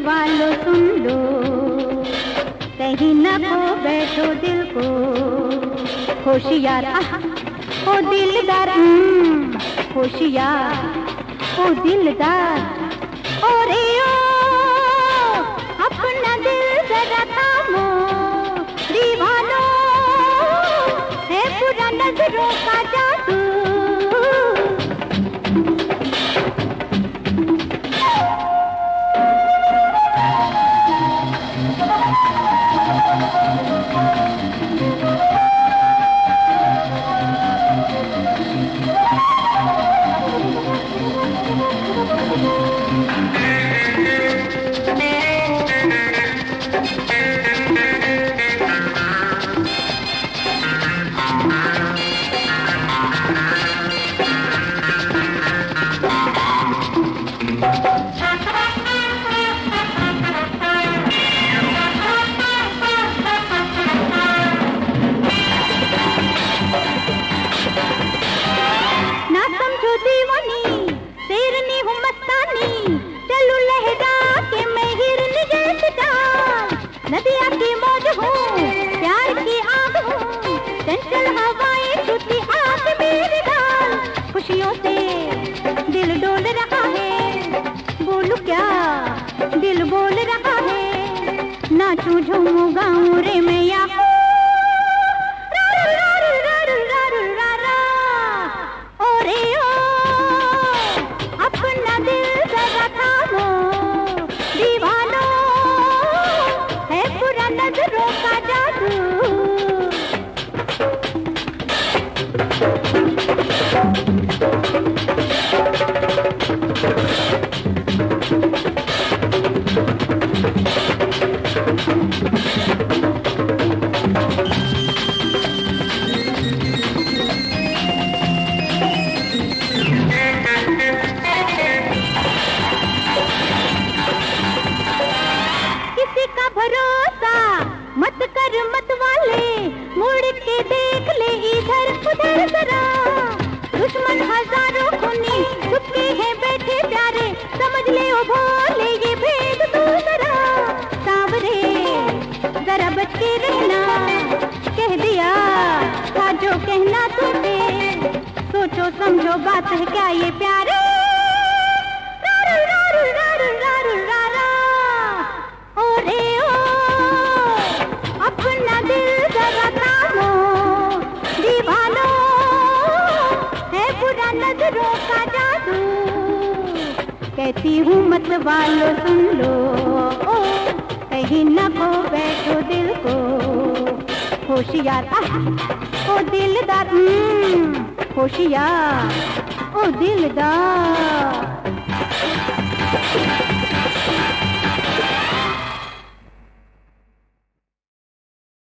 वालों सुन लो, कहीं न खो बैठो दिल को। होशियार ओ दिलदार, होशियार ओ दिलदार, ओ रे ओ अपना दिल जरा थामो, दीवानो है पूरा नजरों का जादू। नदिया की मौज हूँ, प्यार की आग हूँ, चंचल हवाएं छूती आग मेरी डाल। खुशियों से दिल डोल रहा है, बोलूं क्या दिल बोल रहा है। नाचूं झूमूं गाऊं रे मैं या ओ रे ओ अपना दिल जरा थामो, दीवानो नजरों का जादू। किसी का भरोसा मत कर मत वाले, मुड़ के देख ले इधर उधर जरा। दुश्मन हजारों खूनी चुपके हैं बैठे प्यारे, समझ ले ओ भोले ये भेद तू जरा। सांवरे जरा बच के रहना, कह दिया था जो कहना तूने। सोचो समझो बात है क्या ये प्यारे। ओ रे ओ अपना दिल जरा थामो, दीवानो है पूरा नजरों का जादू। कहती हूँ मत वालों सुन लो, ओ कहीं न खो बैठो दिल को। होशियार ओ दिलदार, होशियार ओ दिलदार।